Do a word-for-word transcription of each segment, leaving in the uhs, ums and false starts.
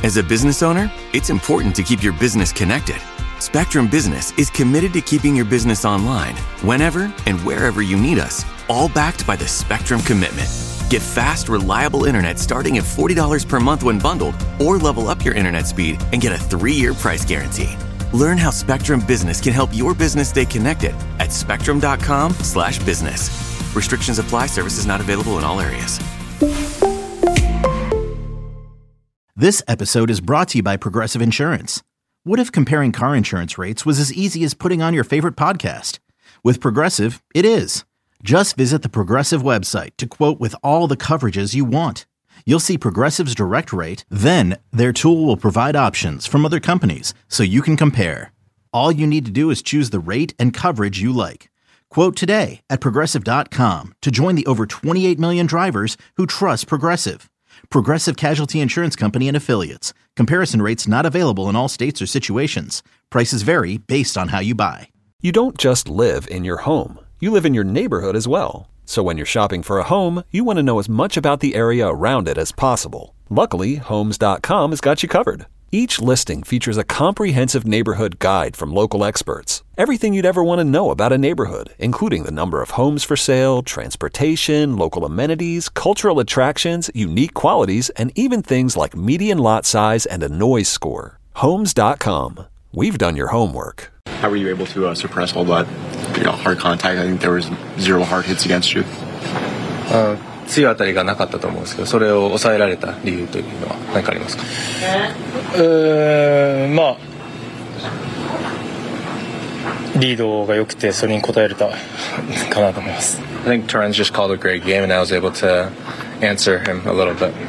As a business owner, it's important to keep your business connected. Spectrum Business is committed to keeping your business online, whenever and wherever you need us, all backed by the Spectrum Commitment. Get fast, reliable internet starting at forty dollars per month when bundled, or level up your internet speed and get a three-year price guarantee. Learn how Spectrum Business can help your business stay connected at spectrum.com slash business. Restrictions apply. Services not available in all areas. This episode is brought to you by Progressive Insurance. What if comparing car insurance rates was as easy as putting on your favorite podcast? With Progressive, it is. Just visit the Progressive website to quote with all the coverages you want. You'll see Progressive's direct rate, then their tool will provide options from other companies so you can compare. All you need to do is choose the rate and coverage you like. Quote today at progressive dot com to join the over twenty-eight million drivers who trust Progressive. Progressive Casualty Insurance Company and Affiliates. Comparison rates not available in all states or situations. Prices vary based on how you buy. You don't just live in your home. You live in your neighborhood as well. So when you're shopping for a home, you want to know as much about the area around it as possible. Luckily, Homes dot com has got you covered. Each listing features a comprehensive neighborhood guide from local experts. Everything you'd ever want to know about a neighborhood, including the number of homes for sale, transportation, local amenities, cultural attractions, unique qualities, and even things like median lot size and a noise score. Homes dot com. We've done your homework. How were you able to uh, suppress all that, you know, hard contact? I think there was zero hard hits against you. Uh, 強い当たりがなかったと思うんですけど、それを抑えられた理由というのは何かありますか？ うーん、まあリードが良くてそれに応えれたかなと思います。 I think Torrens just called a great game and I was able to answer him a little bit.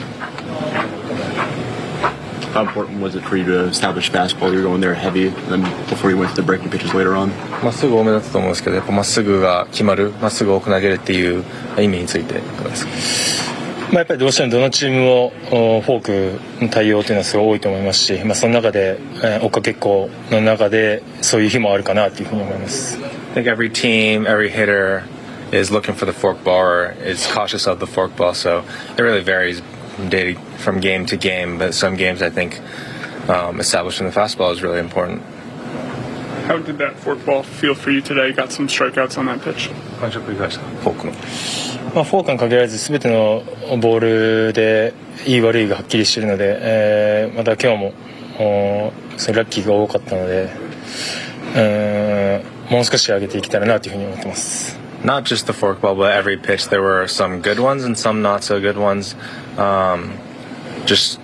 How important was it for you to establish fastball? You were going there heavy, and then before you went to the breaking pitches later on. まっすぐ多めだったと思うんですけど、やっぱまっすぐが決まる、まっすぐ多く投げるっていう意味についていかがですか？ まあ、やっぱりどうしてもどのチームもフォークの対応というのはすごい多いと思いますし、まあ、その中で、えー、追っかけっこの中でそういう日もあるかなというふうに思います。 I think every team, every hitter is looking for the forkball or is cautious of the forkball, so it really varies from day from game to game. But some games, I think, um, establishing the fastball is really important. How did that forkball feel for you today? You got some strikeouts on that pitch. 感触いかがでした？フォークの。 まあ、フォークに限らず全てのボールでいい悪いがはっきりしているので、えー、また今日もそれラッキーが多かったので、うん、もう少し上げていけたらなというふうに思ってます。 Not just the forkball, but every pitch there were some good ones and some not so good ones. Um, just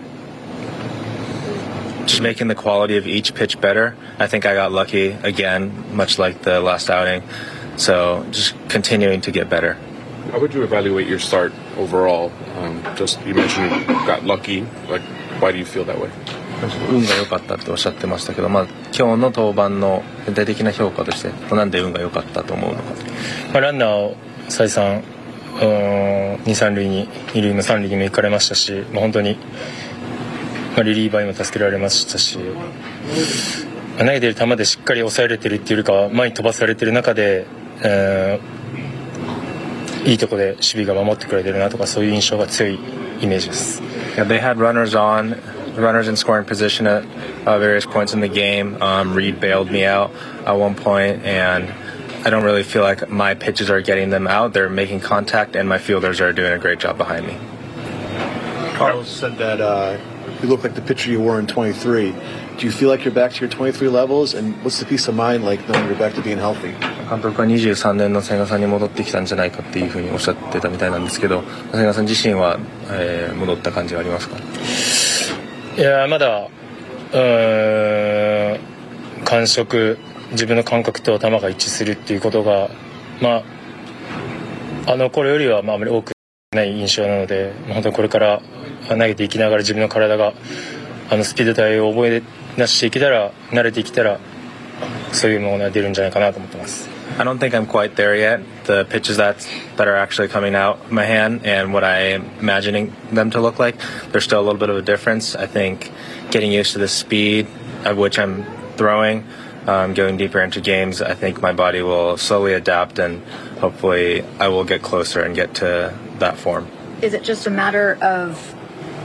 just making the quality of each pitch better. I think I got lucky again, much like the last outing. So just continuing to get better. How would you evaluate your start overall? Um, just you mentioned you got lucky. Like, why do you feel that way? 運が良かったっておっしゃってましたけど、まあ、今日の登板の全体的な評価としてなんで運が良かったと思うのか。 まあ、ランナーを再三に、三塁に二塁も三塁にも行かれましたし、まあ、本当に、まあ、リリーバーにも助けられましたし、まあ、投げてる球でしっかり抑えられてるっていうよりかは前に飛ばされてる中で、えー、いいとこで守備が守ってくれてるなとかそういう印象が強いイメージです。 Yeah, they had runners on, runners in scoring position at uh, various points in the game. Um, Reed bailed me out at one point, and I don't really feel like my pitches are getting them out. They're making contact, and my fielders are doing a great job behind me. Carlos said that uh, you look like the pitcher you were in twenty-three. Do you feel like you're back to your twenty-three levels? And what's the peace of mind like knowing you're back to being healthy? 監督はにじゅうさんねんの千賀さんに戻ってきたんじゃないかっていうふうにおっしゃってたみたいなんですけど、千賀さん自身は、えー、戻った感じがありますか？ いやまだうーん感触自分の感覚と球が一致するっていうことがまああの頃よりはまああまり多くない印象なので、本当にこれから投げていきながら自分の体があのスピード帯を覚え出していけたら慣れてきたらそういうものが出るんじゃないかなと思ってます。 I don't think I'm quite there yet. The pitches that that are actually coming out of my hand and what I am imagining them to look like, there's still a little bit of a difference. I think getting used to the speed at which I'm throwing, um, going deeper into games, I think my body will slowly adapt and hopefully I will get closer and get to that form. Is it just a matter of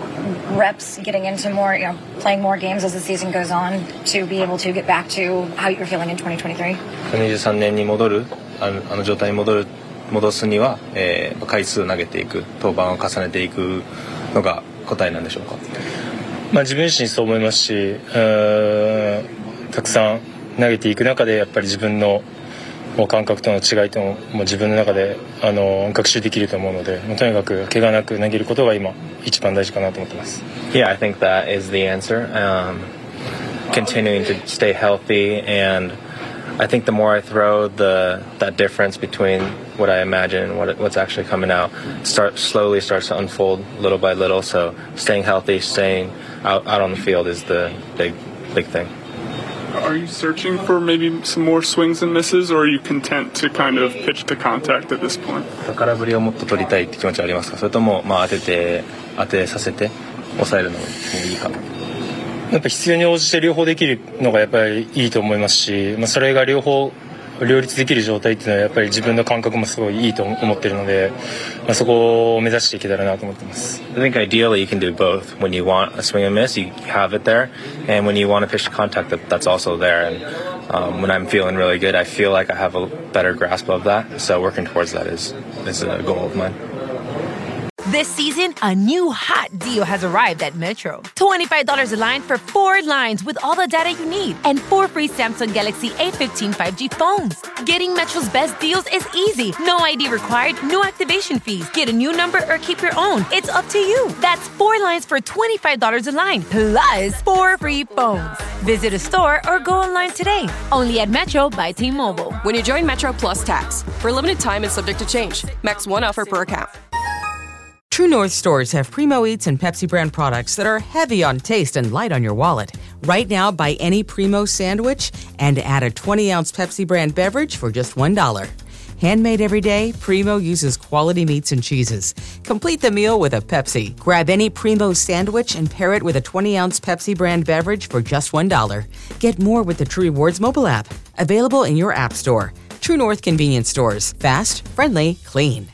reps, getting into more, you know, playing more games as the season goes on to be able to get back to how you're feeling in twenty twenty-three? にじゅうさんねんに戻る、あの、あの状態に戻る、戻すには、えー、回数投げていく、登板を重ねていくのが答えなんでしょうか。 まあ、自分自身そう思いますし、うーん、たくさん投げていく中でやっぱり自分のもう感覚との違いとももう自分の中であの学習できると思うので、もうとにかく怪我なく投げることが今一番大事かなと思ってます。 Yeah, I think that is the answer. Um, continuing to stay healthy, and I think the more I throw, the that difference between what I imagine and what what's actually coming out start slowly starts to unfold little by little. So staying healthy, staying out out on the field is the big big thing. Are you searching for maybe some more swings and misses, or are you content to kind of pitch to contact at this point? 空振りをもっと取りたいって気持ちはありますか？それともまあ当てて当てさせて抑えるのもいいか？ やっぱ必要に応じて両方できるのがやっぱりいいと思いますし、まあ、それが両方両立できる状態っていうのはやっぱり自分の感覚もすごいいいと思ってるので、まあ、そこを目指していけたらなと思ってます。 I think ideally you can do both. When you want a swing and miss, you have it there, and when you want to pitch to contact, that, that's also there. And um, when I'm feeling really good, I feel like I have a better grasp of that. So working towards that is is a goal of mine. This season, a new hot deal has arrived at Metro. twenty-five dollars a line for four lines with all the data you need and four free Samsung Galaxy A fifteen five G phones. Getting Metro's best deals is easy. No I D required, no activation fees. Get a new number or keep your own. It's up to you. That's four lines for twenty-five dollars a line, plus four free phones. Visit a store or go online today. Only at Metro by T-Mobile. When you join Metro Plus Tax. For a limited time and subject to change. Max one offer per account. True North stores have Primo Eats and Pepsi brand products that are heavy on taste and light on your wallet. Right now, buy any Primo sandwich and add a twenty-ounce Pepsi brand beverage for just one dollar. Handmade every day, Primo uses quality meats and cheeses. Complete the meal with a Pepsi. Grab any Primo sandwich and pair it with a twenty-ounce Pepsi brand beverage for just one dollar. Get more with the True Rewards mobile app. Available in your app store. True North convenience stores. Fast, friendly, clean.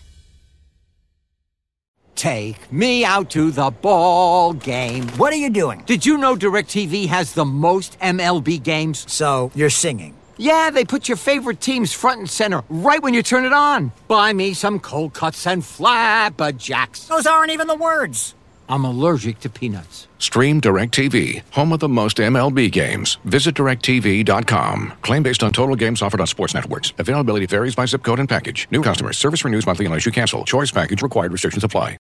Take me out to the ball game. What are you doing? Did you know DirecTV has the most M L B games? So, you're singing? Yeah, they put your favorite teams front and center right when you turn it on. Buy me some cold cuts and flabberjacks. Those aren't even the words. I'm allergic to peanuts. Stream DirecTV, home of the most M L B games. Visit direct T V dot com. Claim based on total games offered on sports networks. Availability varies by zip code and package. New customers. Service renews monthly unless you cancel. Choice package required. Restrictions apply.